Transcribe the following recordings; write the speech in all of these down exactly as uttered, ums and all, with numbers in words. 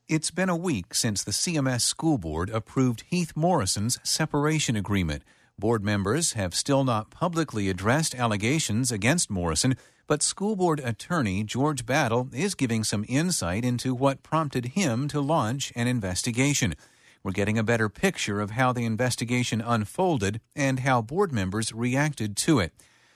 It's been a week since the C M S School Board approved Heath Morrison's separation agreement. Board members have still not publicly addressed allegations against Morrison, but School Board attorney George Battle is giving some insight into what prompted him to launch an investigation. We're getting a better picture of how the investigation unfolded and how board members reacted to it.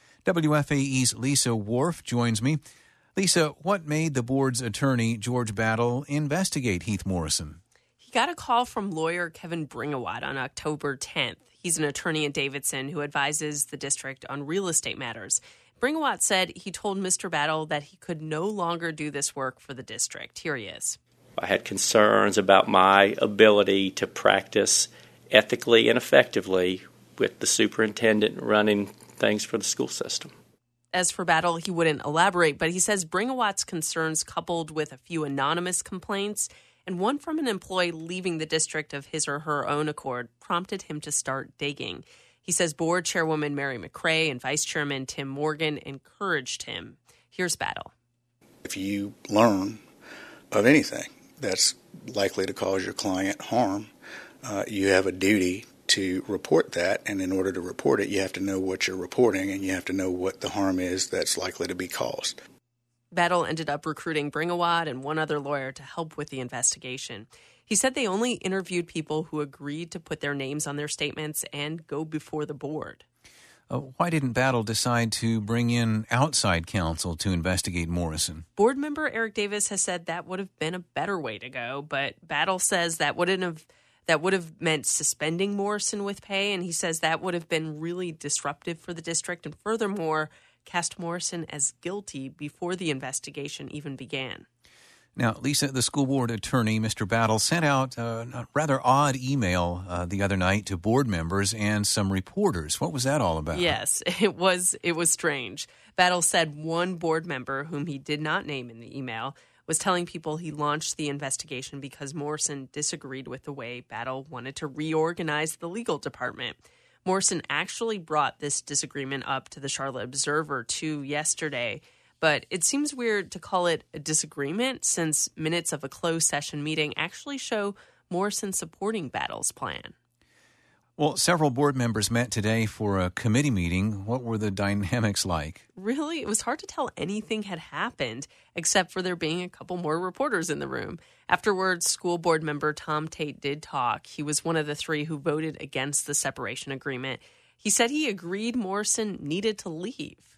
W F A E's Lisa Wharf joins me. Lisa, what made the board's attorney, George Battle, investigate Heath Morrison? He got a call from lawyer Kevin Bringawat on October tenth. He's an attorney in Davidson who advises the district on real estate matters. Bringawat said he told Mister Battle that he could no longer do this work for the district. Here he is. I had concerns about my ability to practice ethically and effectively with the superintendent running things for the school system. As for Battle, he wouldn't elaborate, but he says Bringawat's concerns, coupled with a few anonymous complaints and one from an employee leaving the district of his or her own accord, prompted him to start digging. He says board chairwoman Mary McRae and vice chairman Tim Morgan encouraged him. Here's Battle. If you learn of anything that's likely to cause your client harm, uh, you have a duty to report that, and in order to report it, you have to know what you're reporting, and you have to know what the harm is that's likely to be caused. Battle ended up recruiting Bringawat and one other lawyer to help with the investigation. He said they only interviewed people who agreed to put their names on their statements and go before the board. Uh, why didn't Battle decide to bring in outside counsel to investigate Morrison? Board member Eric Davis has said that would have been a better way to go, but Battle says that wouldn't have That would have meant suspending Morrison with pay, and he says that would have been really disruptive for the district, and furthermore, cast Morrison as guilty before the investigation even began. Now, Lisa, the school board attorney, Mister Battle, sent out uh, a rather odd email uh, the other night to board members and some reporters. What was that all about? Yes, it was, it was strange. Battle said one board member, whom he did not name in the email, was telling people he launched the investigation because Morrison disagreed with the way Battle wanted to reorganize the legal department. Morrison actually brought this disagreement up to the Charlotte Observer, too, yesterday, but it seems weird to call it a disagreement since minutes of a closed session meeting actually show Morrison supporting Battle's plan. Well, several board members met today for a committee meeting. What were the dynamics like? Really, it was hard to tell anything had happened, except for there being a couple more reporters in the room. Afterwards, school board member Tom Tate did talk. He was one of the three who voted against the separation agreement. He said he agreed Morrison needed to leave.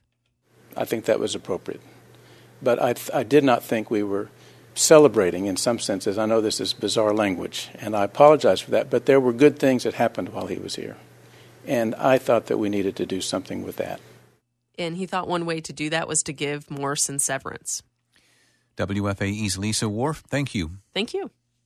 I think that was appropriate. But I, th- I did not think we were celebrating in some senses. I know this is bizarre language, and I apologize for that, but there were good things that happened while he was here. And I thought that we needed to do something with that. And he thought one way to do that was to give Morrison severance. W F A E's Lisa Wharf, thank you. Thank you.